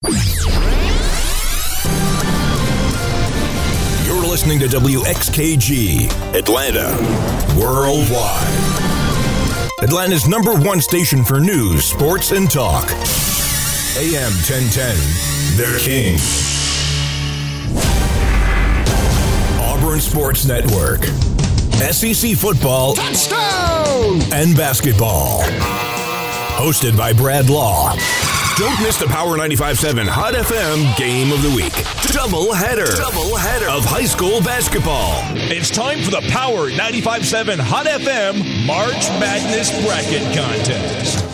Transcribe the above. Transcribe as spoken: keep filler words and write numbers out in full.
You're listening to W X K G, Atlanta, worldwide. Atlanta's number one station for news, sports, and talk. A M ten ten, The King. Auburn Sports Network. S E C football. Touchdown! And basketball. Hosted by Brad Law. Don't miss the Power ninety-five point seven Hot F M Game of the Week. Double header. Double header of high school basketball. It's time for the Power ninety-five point seven Hot F M March Madness Bracket Contest.